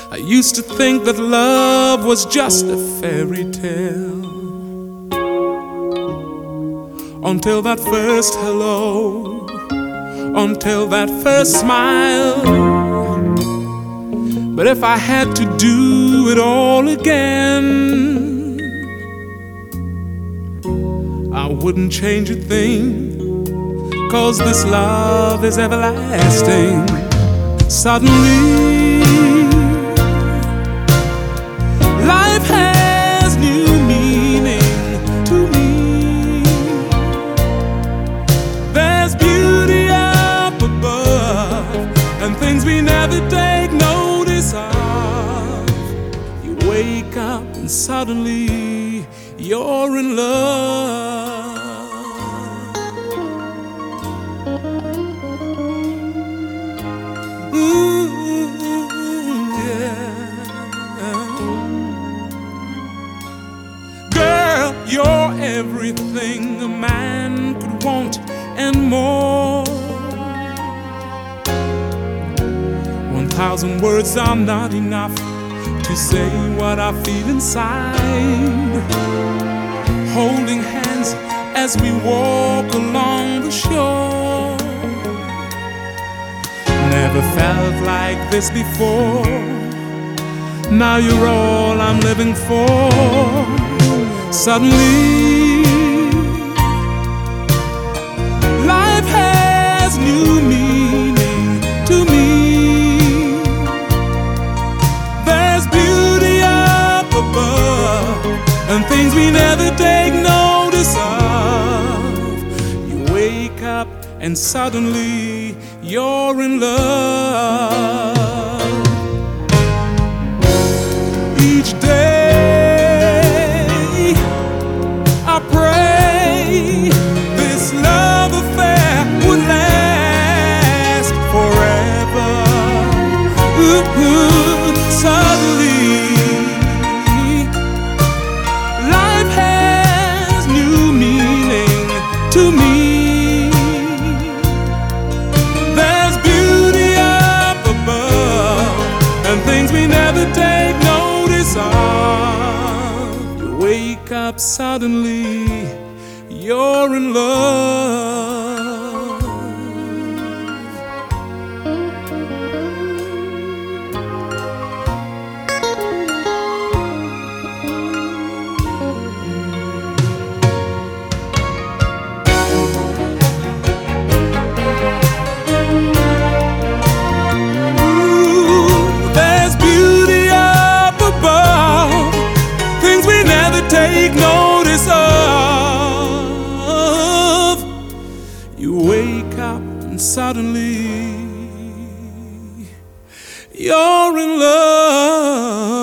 I used to think that love was just a fairy tale, until that first hello, until that first smile. But if I had to do it all again, I wouldn't change a thing, 'cause this love is everlasting. Suddenly, life has new meaning to me. There's beauty up above, and things we never take notice of. You wake up and suddenly you're in love. You're everything a man could want and more. 1,000 words are not enough to say what I feel inside. Holding hands as we walk along the shore. Never felt like this before. Now you're all I'm living for. Suddenly, life has new meaning to me. There's beauty up above, and things we never take notice of. You wake up and suddenly you're in love. Each day this love affair would last forever. Suddenly, life has new meaning to me. There's beauty up above, and things we never take notice of. You wake up suddenly, you're in love. There's beauty up above, things we never take notice of. You wake up and suddenly you're in love.